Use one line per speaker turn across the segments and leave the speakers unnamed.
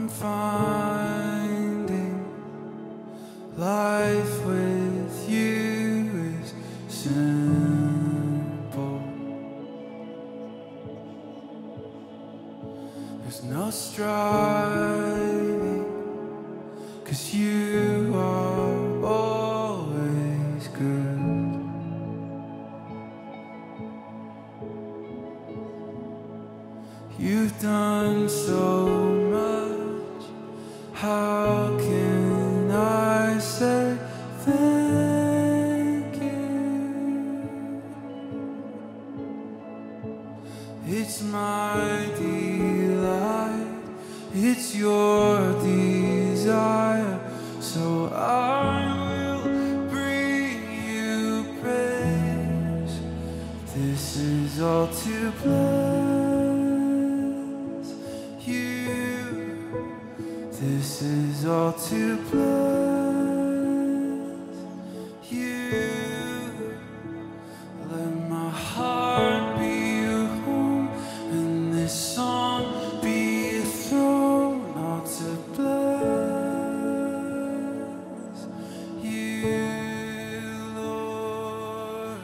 I'm finding life with you is simple. There's no striving, 'cause you are always good. You've done so much, how can I say thank you? It's my delight, it's your desire, so I will bring you praise. This is all to bless you. This is all to bless you. Let my heart be your home, and this song be a throne, all to bless you, Lord.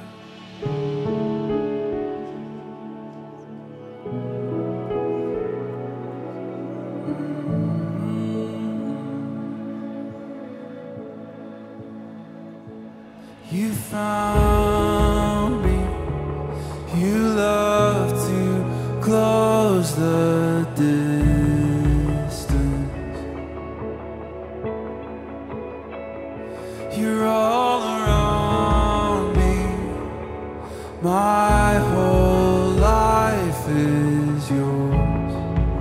You found me, you love to close the distance. You're all around me, my whole life is yours.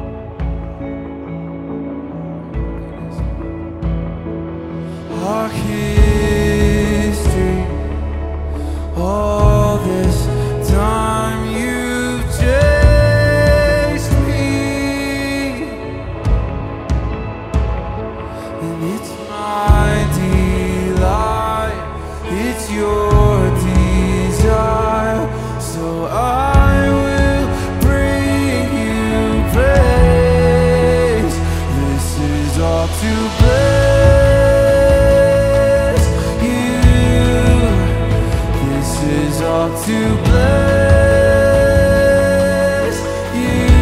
Our history, all this time you've chased me, and it's my delight, it's your desire, so I will bring you praise. This is all to bless you. This is all to bless you.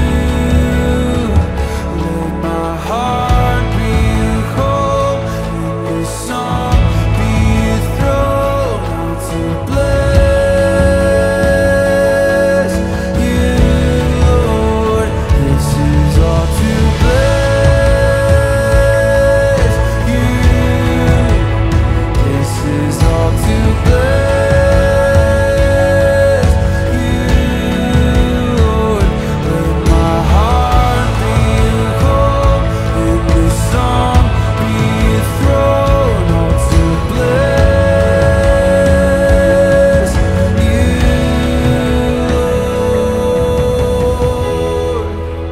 Let my heart be whole, and this song be a throne, all to bless you, Lord. This is all to bless you. This is all to bless you, Lord. Let my heart be whole, and this song be a throne, all to bless you, Lord.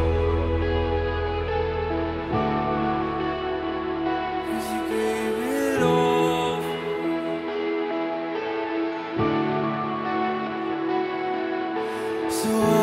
'Cause you gave it all. So